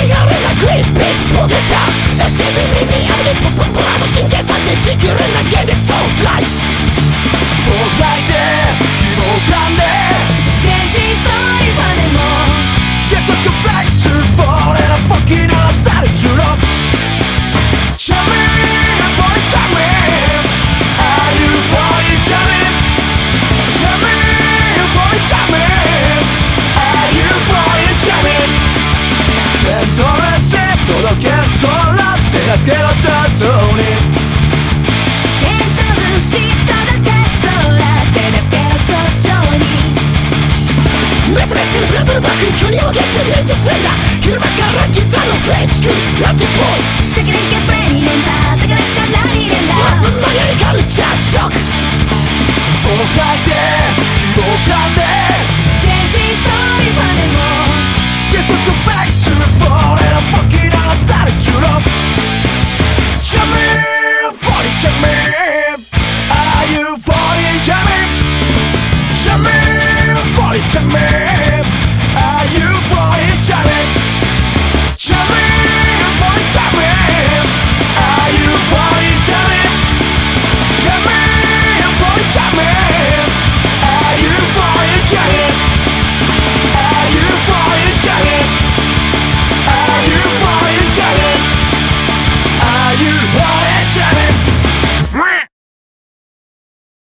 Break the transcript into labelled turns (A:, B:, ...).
A: 汚れなグリーンピースポテシャ STV 耳ありポップブラの神経さってちぐれな現実とライ僕がいて希望感で
B: 前進したいファンでも
A: Guess I could face to fall and I'm fucking all started to love Show me I'm for it coming Are you for it coming Show me I'm for it coming Are you for it coming 手と足届けそうな手助けろ徐々に
B: テント虫届けそうな手助けろ徐々に
A: メスメスからブランドのバックに距離を上げてレンジスレイダー昼間からギザのフレンチクランチっぽい
B: 責任系プレイ2連打だから2連打
A: ストラップマニアにカルチャーショック僕がいて